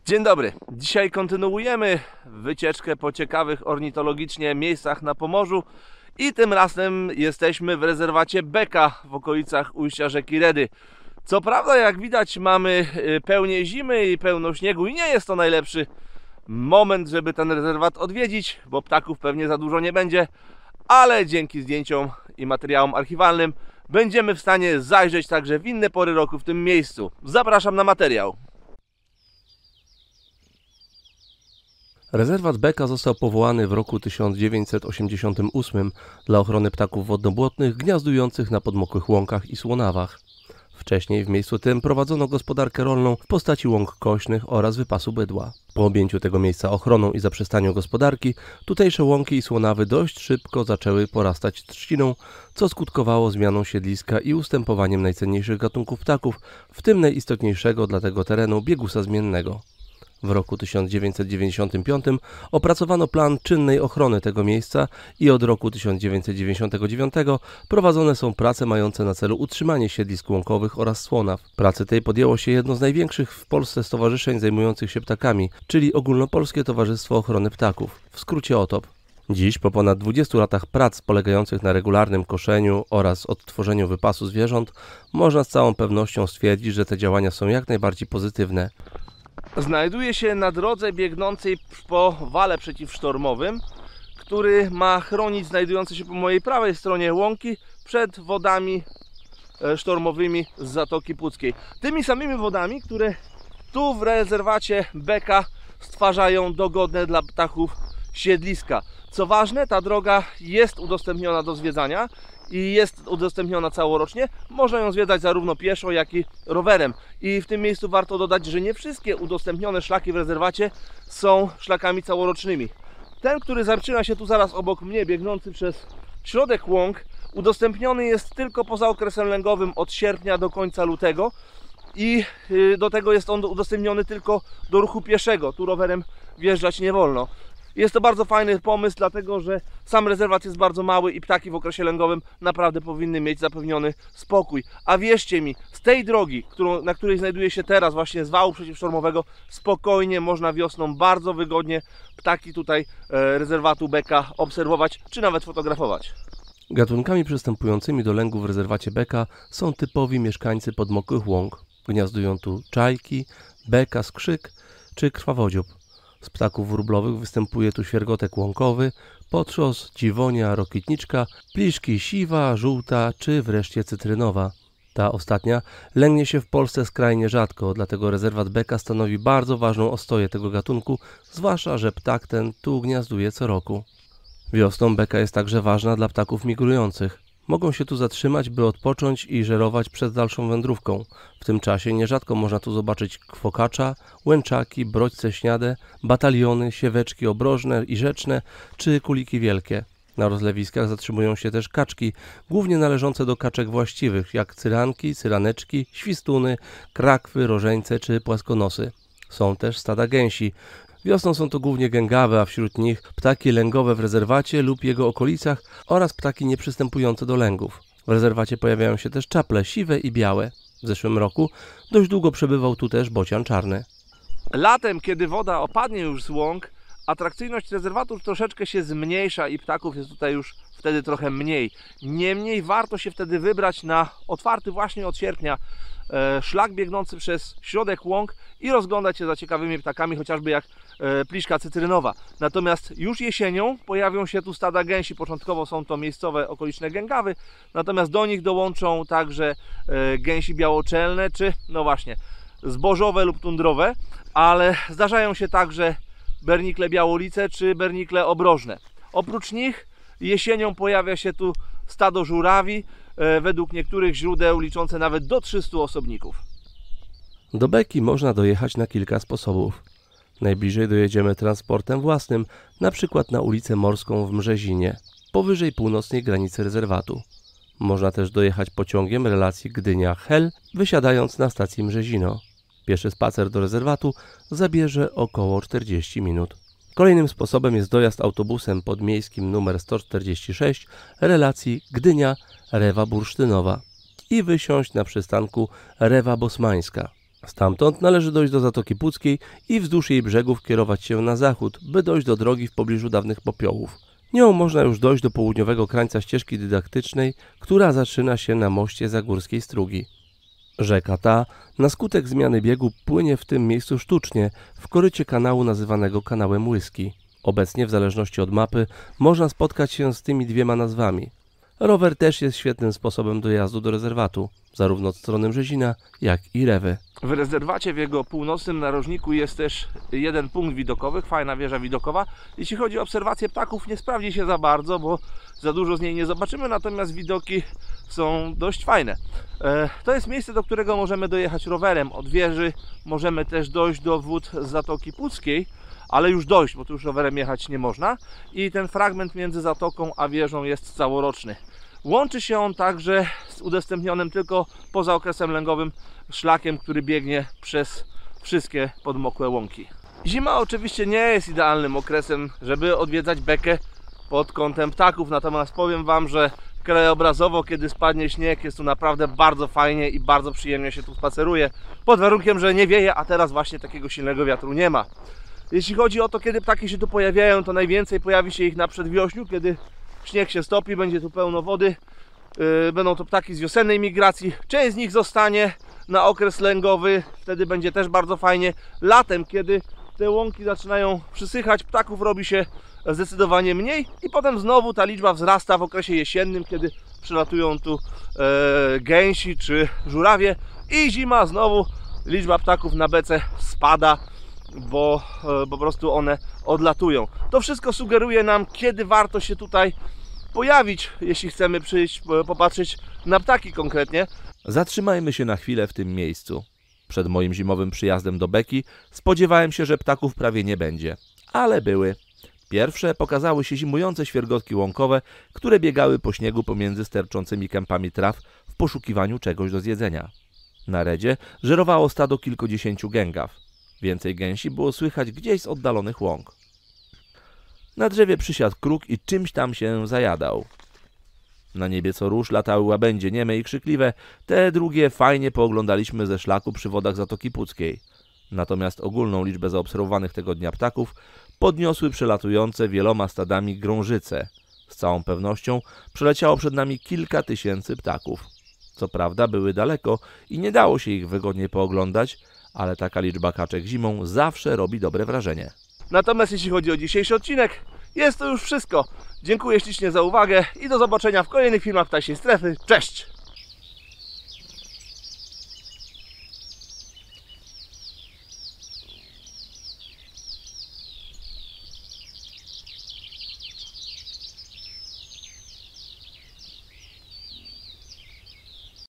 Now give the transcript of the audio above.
Dzień dobry. Dzisiaj kontynuujemy wycieczkę po ciekawych ornitologicznie miejscach na Pomorzu i tym razem jesteśmy w rezerwacie Beka w okolicach ujścia rzeki Redy. Co prawda, jak widać, mamy pełnię zimy i pełno śniegu i nie jest to najlepszy moment, żeby ten rezerwat odwiedzić, bo ptaków pewnie za dużo nie będzie, ale dzięki zdjęciom i materiałom archiwalnym będziemy w stanie zajrzeć także w inne pory roku w tym miejscu. Zapraszam na materiał. Rezerwat Beka został powołany w roku 1988 dla ochrony ptaków wodnobłotnych gniazdujących na podmokłych łąkach i słonawach. Wcześniej w miejscu tym prowadzono gospodarkę rolną w postaci łąk kośnych oraz wypasu bydła. Po objęciu tego miejsca ochroną i zaprzestaniu gospodarki, tutejsze łąki i słonawy dość szybko zaczęły porastać trzciną, co skutkowało zmianą siedliska i ustępowaniem najcenniejszych gatunków ptaków, w tym najistotniejszego dla tego terenu biegusa zmiennego. W roku 1995 opracowano plan czynnej ochrony tego miejsca i od roku 1999 prowadzone są prace mające na celu utrzymanie siedlisk łąkowych oraz słonaw. Pracy tej podjęło się jedno z największych w Polsce stowarzyszeń zajmujących się ptakami, czyli Ogólnopolskie Towarzystwo Ochrony Ptaków, w skrócie OTOP. Dziś, po ponad 20 latach prac polegających na regularnym koszeniu oraz odtworzeniu wypasu zwierząt, można z całą pewnością stwierdzić, że te działania są jak najbardziej pozytywne. Znajduje się na drodze biegnącej po wale przeciwsztormowym, który ma chronić znajdujące się po mojej prawej stronie łąki przed wodami sztormowymi z Zatoki Puckiej. Tymi samymi wodami, które tu w rezerwacie Beka stwarzają dogodne dla ptaków siedliska. Co ważne, ta droga jest udostępniona do zwiedzania i jest udostępniona całorocznie. Można ją zwiedzać zarówno pieszo, jak i rowerem. I w tym miejscu warto dodać, że nie wszystkie udostępnione szlaki w rezerwacie są szlakami całorocznymi. Ten, który zaczyna się tu zaraz obok mnie, biegnący przez środek łąk, udostępniony jest tylko poza okresem lęgowym od sierpnia do końca lutego i do tego jest on udostępniony tylko do ruchu pieszego. Tu rowerem wjeżdżać nie wolno. Jest to bardzo fajny pomysł, dlatego że sam rezerwat jest bardzo mały i ptaki w okresie lęgowym naprawdę powinny mieć zapewniony spokój. A wierzcie mi, z tej drogi, na której znajduje się teraz, właśnie z wału przeciwsztormowego, spokojnie można wiosną bardzo wygodnie ptaki tutaj rezerwatu Beka obserwować, czy nawet fotografować. Gatunkami przystępującymi do lęgu w rezerwacie Beka są typowi mieszkańcy podmokłych łąk. Gniazdują tu czajki, beka, skrzyk czy krwawodziób. Z ptaków wróblowych występuje tu świergotek łąkowy, potrząs, dziwonia, rokitniczka, pliszki siwa, żółta czy wreszcie cytrynowa. Ta ostatnia lęgnie się w Polsce skrajnie rzadko, dlatego rezerwat Beka stanowi bardzo ważną ostoję tego gatunku, zwłaszcza że ptak ten tu gniazduje co roku. Wiosną beka jest także ważna dla ptaków migrujących. Mogą się tu zatrzymać, by odpocząć i żerować przed dalszą wędrówką. W tym czasie nierzadko można tu zobaczyć kwokacza, łęczaki, brodźce śniade, bataliony, sieweczki obrożne i rzeczne czy kuliki wielkie. Na rozlewiskach zatrzymują się też kaczki, głównie należące do kaczek właściwych, jak cyranki, cyraneczki, świstuny, krakwy, rożeńce czy płaskonosy. Są też stada gęsi. Wiosną są to głównie gęgawe, a wśród nich ptaki lęgowe w rezerwacie lub jego okolicach oraz ptaki nieprzystępujące do lęgów. W rezerwacie pojawiają się też czaple siwe i białe. W zeszłym roku dość długo przebywał tu też bocian czarny. Latem, kiedy woda opadnie już z łąk, atrakcyjność rezerwatu troszeczkę się zmniejsza i ptaków jest tutaj już wtedy trochę mniej. Niemniej warto się wtedy wybrać na otwarty właśnie od sierpnia szlak biegnący przez środek łąk i rozglądać się za ciekawymi ptakami, chociażby jak pliszka cytrynowa. Natomiast już jesienią pojawią się tu stada gęsi. Początkowo są to miejscowe okoliczne gęgawy, natomiast do nich dołączą także gęsi białoczelne, czy no właśnie zbożowe lub tundrowe, ale zdarzają się także bernikle białolice czy bernikle obrożne. Oprócz nich jesienią pojawia się tu stado żurawi, według niektórych źródeł liczące nawet do 300 osobników. Do Beki można dojechać na kilka sposobów. Najbliżej dojedziemy transportem własnym, na przykład na ulicę Morską w Mrzezinie, powyżej północnej granicy rezerwatu. Można też dojechać pociągiem relacji Gdynia-Hel, wysiadając na stacji Mrzezino. Pieszy spacer do rezerwatu zabierze około 40 minut. Kolejnym sposobem jest dojazd autobusem podmiejskim nr 146 relacji Gdynia-Rewa Bursztynowa i wysiąść na przystanku Rewa Bosmańska. Stamtąd należy dojść do Zatoki Puckiej i wzdłuż jej brzegów kierować się na zachód, by dojść do drogi w pobliżu dawnych popiołów. Nią można już dojść do południowego krańca ścieżki dydaktycznej, która zaczyna się na moście Zagórskiej Strugi. Rzeka ta, na skutek zmiany biegu, płynie w tym miejscu sztucznie, w korycie kanału nazywanego kanałem Łyski. Obecnie, w zależności od mapy, można spotkać się z tymi dwiema nazwami. Rower też jest świetnym sposobem dojazdu do rezerwatu, zarówno od strony Brzezina, jak i Rewy. W rezerwacie w jego północnym narożniku jest też jeden punkt widokowy, fajna wieża widokowa. Jeśli chodzi o obserwację ptaków, nie sprawdzi się za bardzo, bo za dużo z niej nie zobaczymy, natomiast widoki są dość fajne. To jest miejsce, do którego możemy dojechać rowerem. Od wieży możemy też dojść do wód z Zatoki Puckiej, ale już dojść, bo tu już rowerem jechać nie można. I ten fragment między zatoką a wieżą jest całoroczny. Łączy się on także z udostępnionym tylko poza okresem lęgowym szlakiem, który biegnie przez wszystkie podmokłe łąki. Zima oczywiście nie jest idealnym okresem, żeby odwiedzać bekę pod kątem ptaków, natomiast powiem Wam, że krajobrazowo, kiedy spadnie śnieg, jest tu naprawdę bardzo fajnie i bardzo przyjemnie się tu spaceruje, pod warunkiem, że nie wieje, a teraz właśnie takiego silnego wiatru nie ma. Jeśli chodzi o to, kiedy ptaki się tu pojawiają, to najwięcej pojawi się ich na przedwiośniu, kiedy śnieg się stopi, będzie tu pełno wody. Będą to ptaki z wiosennej migracji. Część z nich zostanie na okres lęgowy, wtedy będzie też bardzo fajnie. Latem, kiedy te łąki zaczynają przysychać, ptaków robi się zdecydowanie mniej i potem znowu ta liczba wzrasta w okresie jesiennym, kiedy przylatują tu gęsi czy żurawie i zima znowu liczba ptaków na bece spada, bo po prostu one odlatują. To wszystko sugeruje nam, kiedy warto się tutaj pojawić, jeśli chcemy przyjść, popatrzeć na ptaki konkretnie. Zatrzymajmy się na chwilę w tym miejscu. Przed moim zimowym przyjazdem do beki spodziewałem się, że ptaków prawie nie będzie, ale były. Pierwsze pokazały się zimujące świergotki łąkowe, które biegały po śniegu pomiędzy sterczącymi kępami traw w poszukiwaniu czegoś do zjedzenia. Na redzie żerowało stado kilkudziesięciu gęgaw. Więcej gęsi było słychać gdzieś z oddalonych łąk. Na drzewie przysiadł kruk i czymś tam się zajadał. Na niebie co rusz latały łabędzie nieme i krzykliwe, te drugie fajnie pooglądaliśmy ze szlaku przy wodach Zatoki Puckiej. Natomiast ogólną liczbę zaobserwowanych tego dnia ptaków podniosły przelatujące wieloma stadami grążyce. Z całą pewnością przeleciało przed nami kilka tysięcy ptaków. Co prawda były daleko i nie dało się ich wygodnie pooglądać, ale taka liczba kaczek zimą zawsze robi dobre wrażenie. Natomiast jeśli chodzi o dzisiejszy odcinek, jest to już wszystko. Dziękuję ślicznie za uwagę i do zobaczenia w kolejnych filmach Ptasiej Strefy. Cześć!